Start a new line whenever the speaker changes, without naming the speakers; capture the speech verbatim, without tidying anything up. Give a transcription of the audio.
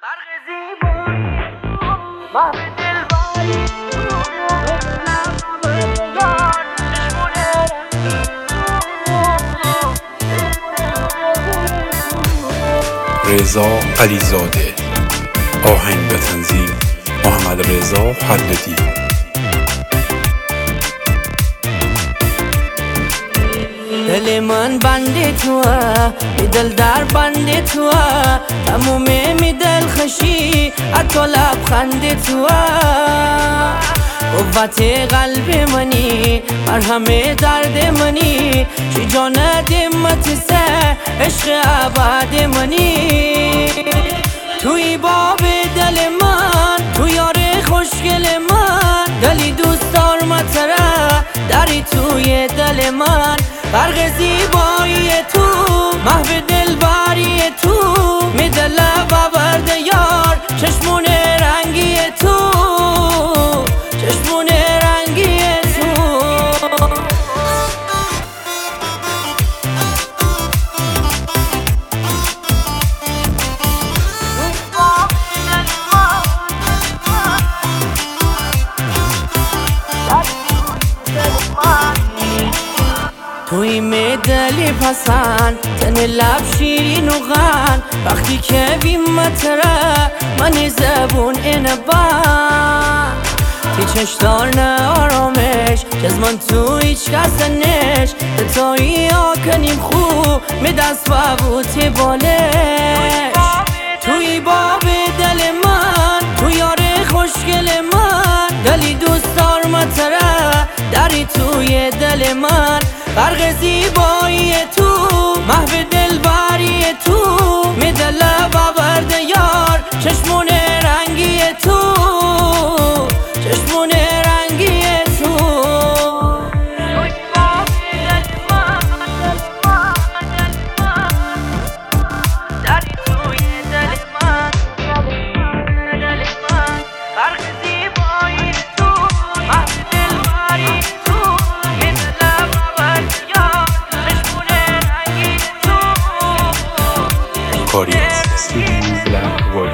رضا علیزاده. آهنگ و تنظیم محمد رضا حلدی.
دل من بند توه، دل در بند توه، تموم می دل خشی حتی لبخند توه. قوت قلب منی، مرهم درد منی، چی جان دمت سه عشق ابد منی. توی باب دل من، تو یار خوشگل من، دلی دوست دار متره داری توی دل من. برق زیبایی تو، محو دلبری تو، می دل باورد یار چشمون رنگی تو، چشمون رنگی تو. توی میدلی پسند، تن لب شیرین و غن، وقتی که بیمتره من زبون اینه بند. تی چشدار نه آرامش، جز من تو هیچ کس نش، تایی ها کنیم خوب می دست و بوتی بالش. توی باب دل من، تو یار خوشگل من، دلی دوست دار متره داری توی دل من. برق زیبایی تو، محو دلبری تو، می دل باورد یار چشمون رنگی تو، چشمون رنگی تو. داری توی دل من، دل من. برق زیبایی تو، محو دلبری تو، می دل باورد یار چشمون رنگی تو.
کاری از استودیو بلک